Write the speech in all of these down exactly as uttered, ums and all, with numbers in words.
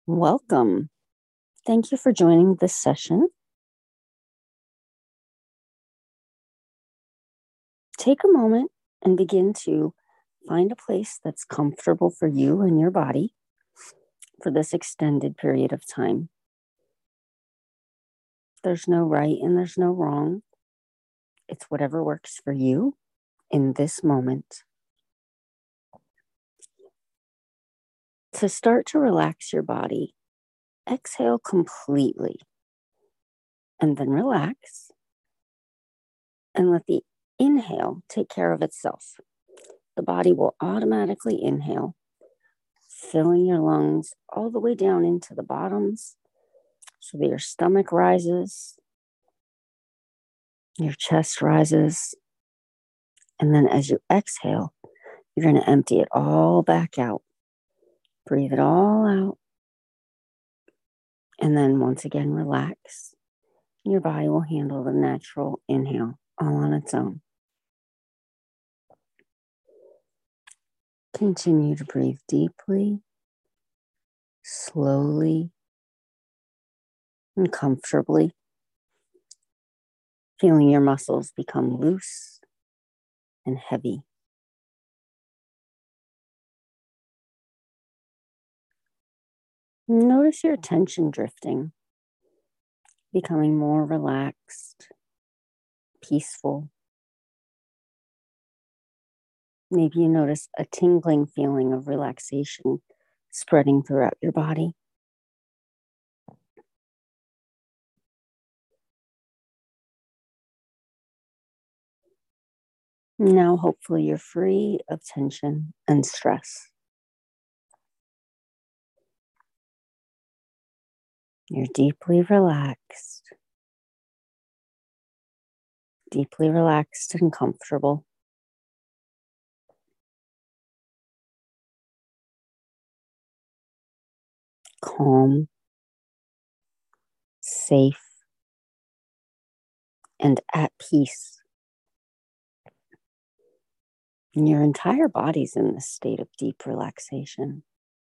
Welcome. Thank you for joining this session. Take a moment and begin to find a place that's comfortable for you and your body for this extended period of time. There's no right and there's no wrong. It's whatever works for you in this moment. To start to relax your body, exhale completely and then relax and let the inhale take care of itself. The body will automatically inhale, filling your lungs all the way down into the bottoms so that your stomach rises, your chest rises, and then as you exhale, you're going to empty it all back out. Breathe it all out, and then once again, relax. Your body will handle the natural inhale all on its own. Continue to breathe deeply, slowly, and comfortably, feeling your muscles become loose and heavy. Notice your attention drifting, becoming more relaxed, peaceful. Maybe you notice a tingling feeling of relaxation spreading throughout your body. Now, hopefully, you're free of tension and stress. You're deeply relaxed, deeply relaxed and comfortable. Calm, safe, and at peace. And your entire body's in this state of deep relaxation.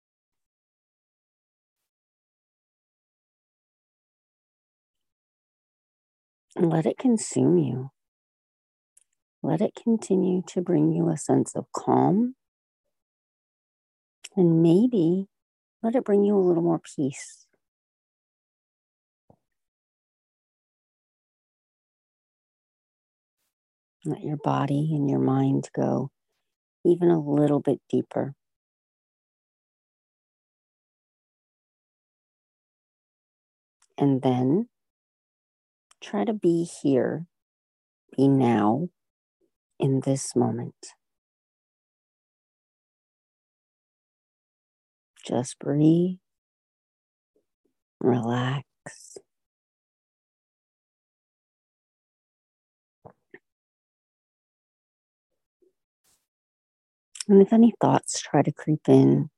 And let it consume you. Let it continue to bring you a sense of calm. And maybe let it bring you a little more peace. Let your body and your mind go even a little bit deeper. And then try to be here, be now, in this moment. Just breathe, relax. And if any thoughts try to creep in,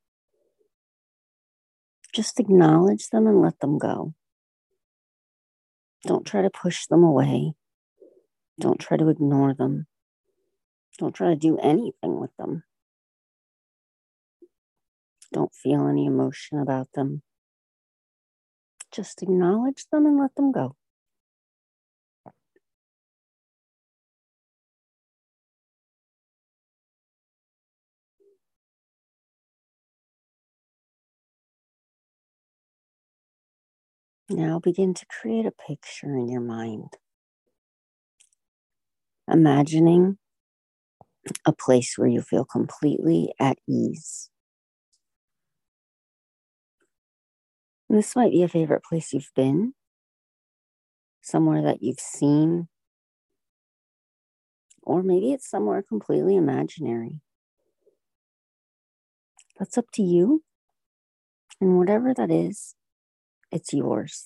just acknowledge them and let them go. Don't try to push them away. Don't try to ignore them. Don't try to do anything with them. Don't feel any emotion about them. Just acknowledge them and let them go. Now begin to create a picture in your mind. Imagining a place where you feel completely at ease. And this might be a favorite place you've been, somewhere that you've seen, or maybe it's somewhere completely imaginary. That's up to you, and whatever that is, it's yours.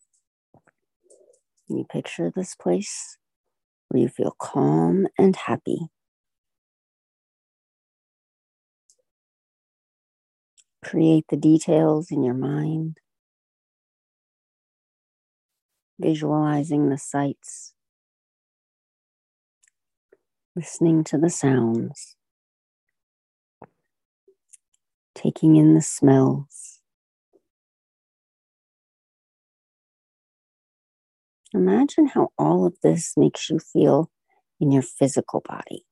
You picture this place where you feel calm and happy. Create the details in your mind, visualizing the sights, listening to the sounds, taking in the smells, Imagine how all of this makes you feel in your physical body.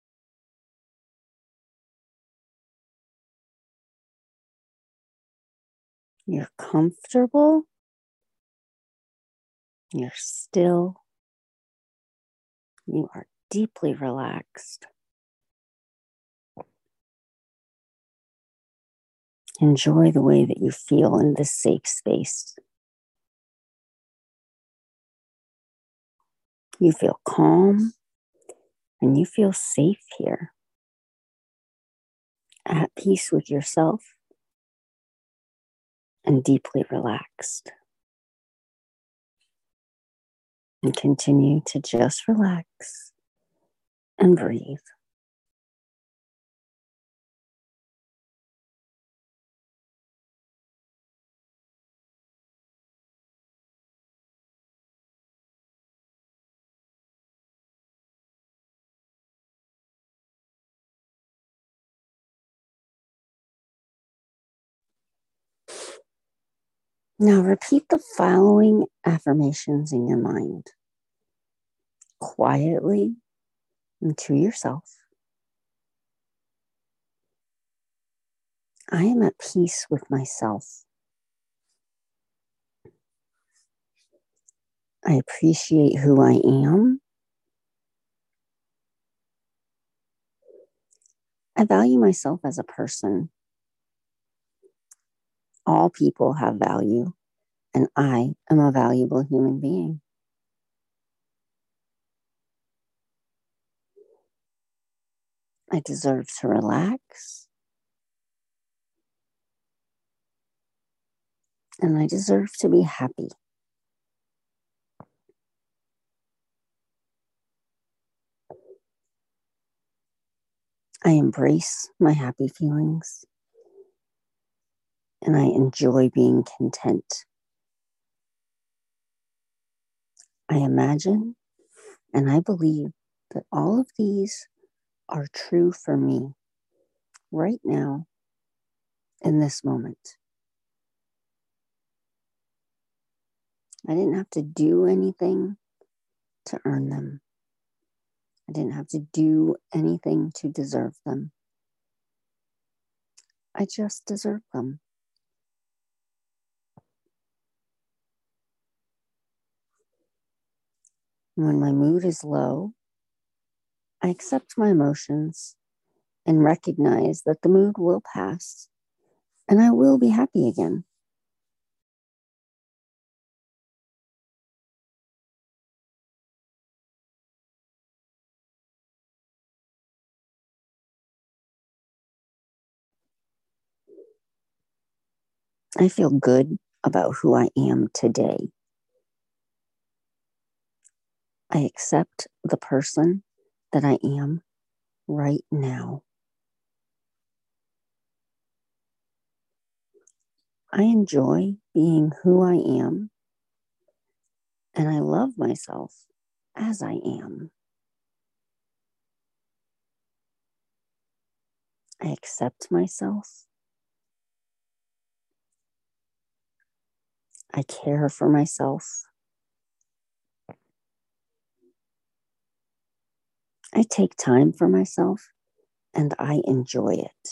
You're comfortable. You're still. You are deeply relaxed. Enjoy the way that you feel in this safe space. You feel calm and you feel safe here, at peace with yourself and deeply relaxed. And continue to just relax and breathe. Now repeat the following affirmations in your mind, quietly and to yourself. I am at peace with myself. I appreciate who I am. I value myself as a person. All people have value, and I am a valuable human being. I deserve to relax, and I deserve to be happy. I embrace my happy feelings, and I enjoy being content. I imagine and I believe that all of these are true for me right now in this moment. I didn't have to do anything to earn them. I didn't have to do anything to deserve them. I just deserve them. When my mood is low, I accept my emotions and recognize that the mood will pass and I will be happy again. I feel good about who I am today. I accept the person that I am right now. I enjoy being who I am, and I love myself as I am. I accept myself. I care for myself. I take time for myself, and I enjoy it.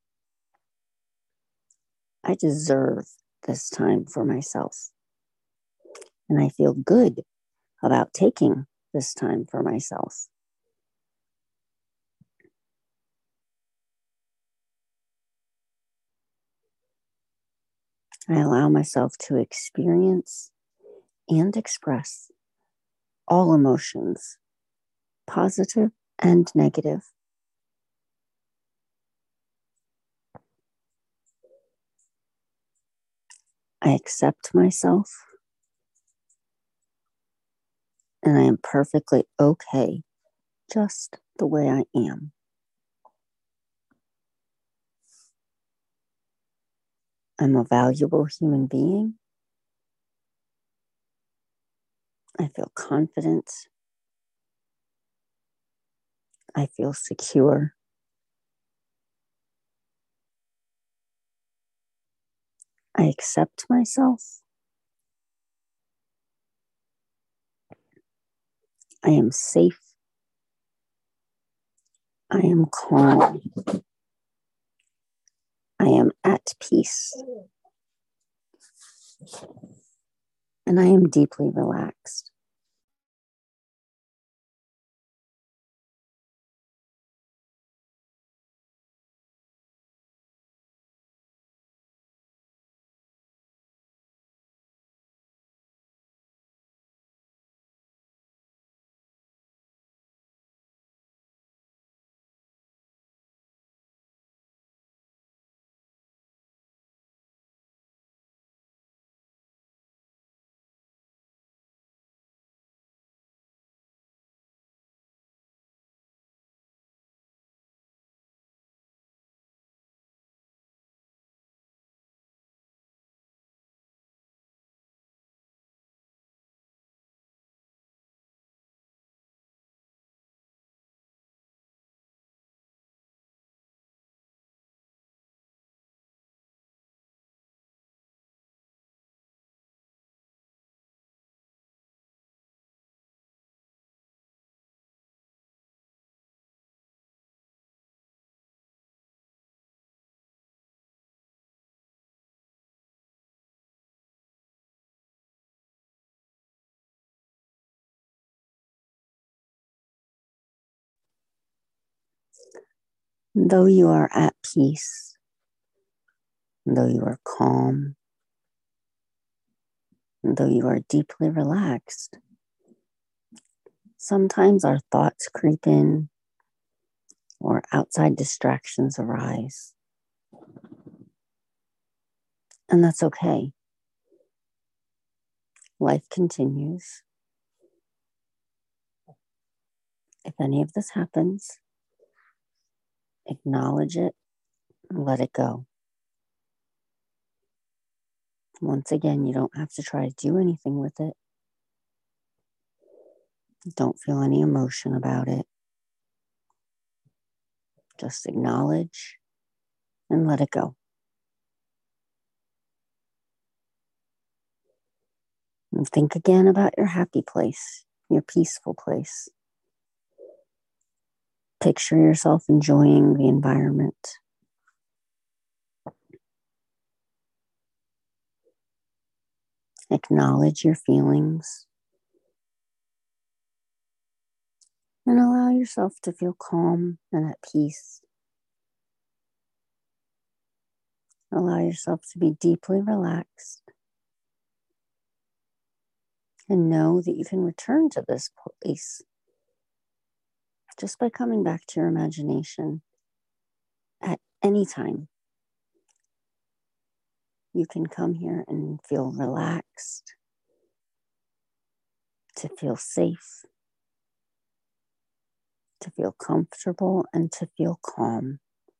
I deserve this time for myself, and I feel good about taking this time for myself. I allow myself to experience and express all emotions, positive and negative. I accept myself, and I am perfectly okay just the way I am. I'm a valuable human being. I feel confident. I feel secure. I accept myself. I am safe. I am calm. I am at peace. And I am deeply relaxed. Though you are at peace, though you are calm, though you are deeply relaxed, sometimes our thoughts creep in or outside distractions arise. And that's okay. Life continues. If any of this happens, acknowledge it and let it go. Once again, you don't have to try to do anything with it. Don't feel any emotion about it. Just acknowledge and let it go. And think again about your happy place, your peaceful place. Picture yourself enjoying the environment. Acknowledge your feelings. And allow yourself to feel calm and at peace. Allow yourself to be deeply relaxed. And know that you can return to this place just by coming back to your imagination at any time. You can come here and feel relaxed, to feel safe, to feel comfortable, and to feel calm.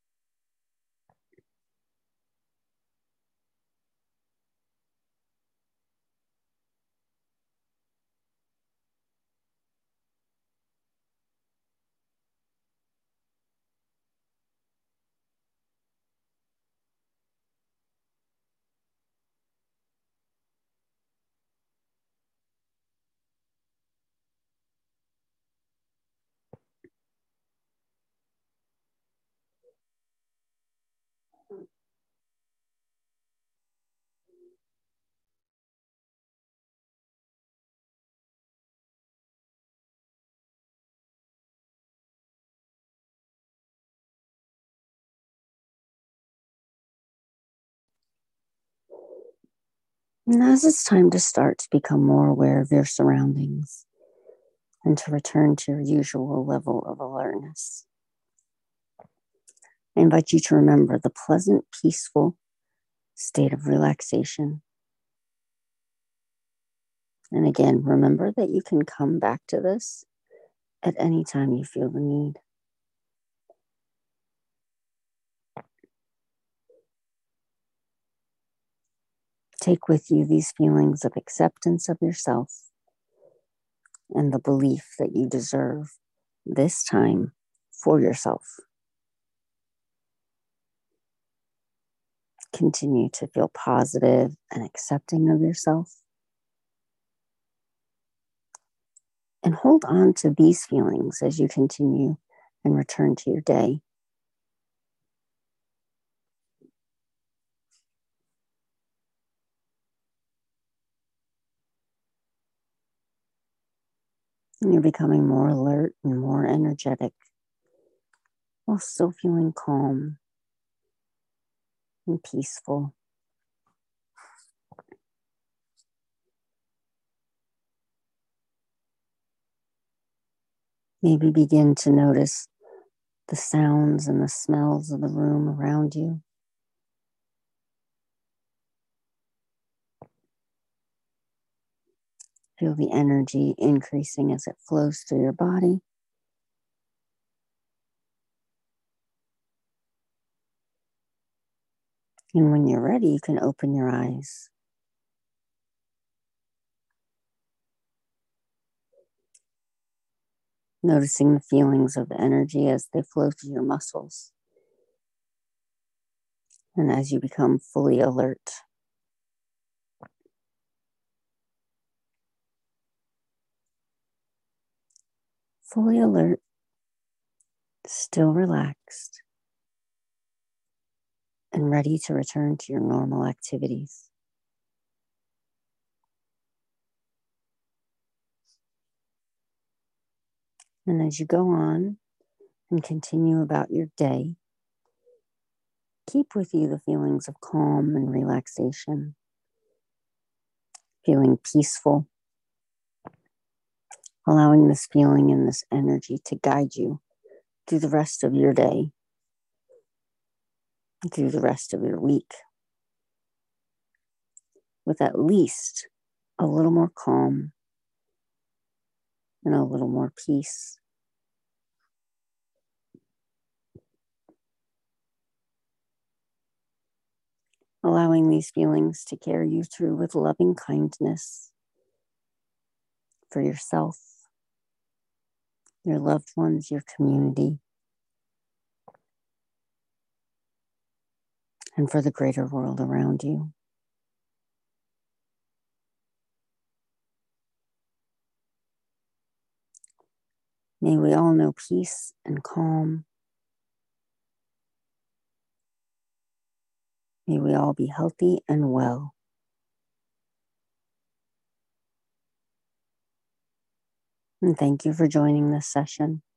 And as it's time to start to become more aware of your surroundings and to return to your usual level of alertness, I invite you to remember the pleasant, peaceful state of relaxation. And again, remember that you can come back to this at any time you feel the need. Take with you these feelings of acceptance of yourself and the belief that you deserve this time for yourself. Continue to feel positive and accepting of yourself. And hold on to these feelings as you continue and return to your day. And you're becoming more alert and more energetic while still feeling calm and peaceful. Maybe begin to notice the sounds and the smells of the room around you. Feel the energy increasing as it flows through your body. And when you're ready, you can open your eyes. Noticing the feelings of the energy as they flow through your muscles. And as you become fully alert. Fully alert, still relaxed, and ready to return to your normal activities. And as you go on and continue about your day, keep with you the feelings of calm and relaxation, feeling peaceful, allowing this feeling and this energy to guide you through the rest of your day, through the rest of your week, with at least a little more calm and a little more peace. Allowing these feelings to carry you through with loving kindness for yourself, your loved ones, your community, and for the greater world around you. May we all know peace and calm. May we all be healthy and well. And thank you for joining this session.